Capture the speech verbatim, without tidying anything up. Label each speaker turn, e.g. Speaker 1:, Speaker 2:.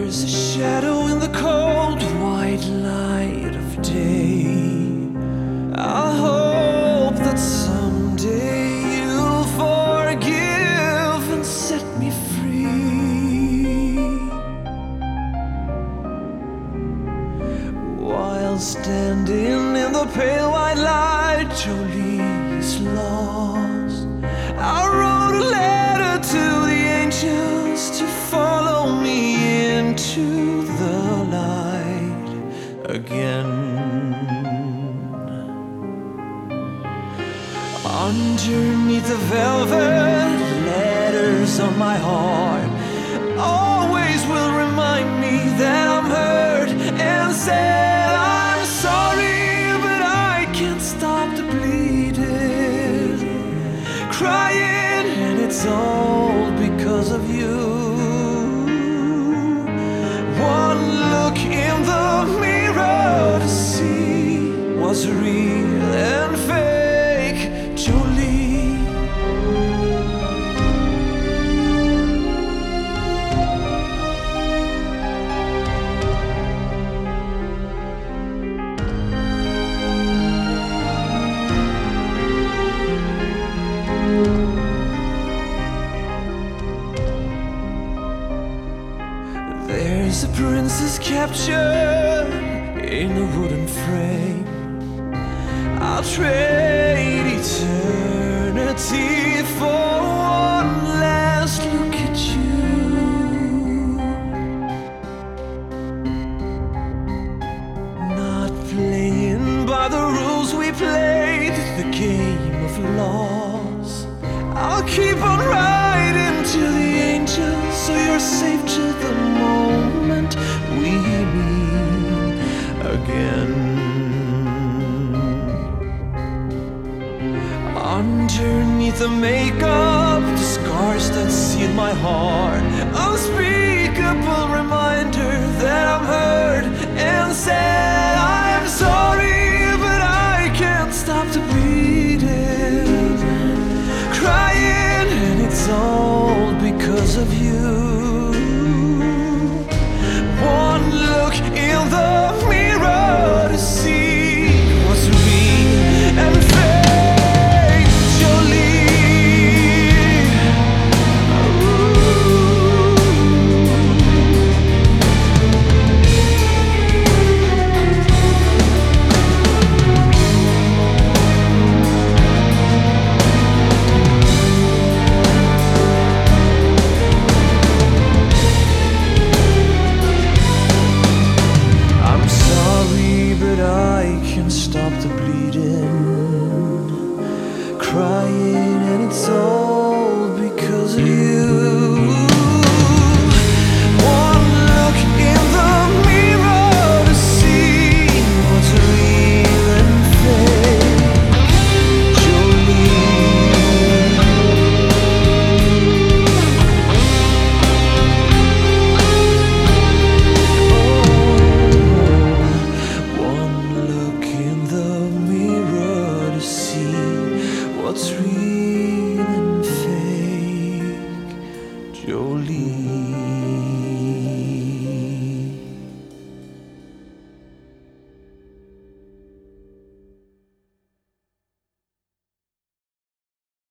Speaker 1: There's a shadow in the cold white light of day. I hope that someday you'll forgive and set me free. While standing in the pale white light, Jolie is lost. I wrote a letter to the angels to follow me into the light again. Underneath the velvet, letters on my heart always will remind me that I'm hurt, and said I'm sorry, but I can't stop the bleeding, crying, and it's all because of you. One look in the mirror to see what's real and fake, Jolie. There's a princess captured in a wooden frame. I'll trade eternity for one last look at you. Not playing by the rules we played, the game of loss. I'll keep on riding to the angels, so you're safe to the moment we meet again. Underneath the makeup, the scars that seal my heart, unspeakable reminder that I'm hurt, and said I'm sorry, but I can't stop the bleeding, crying, and it's all because of you. One look in the mirror to see what's real and fake, Jolie. Stop the bleeding, crying, and it's all because of you. One look in the mirror to see what's real and fake, Jolie. Oh, one look in the mirror to see what's real.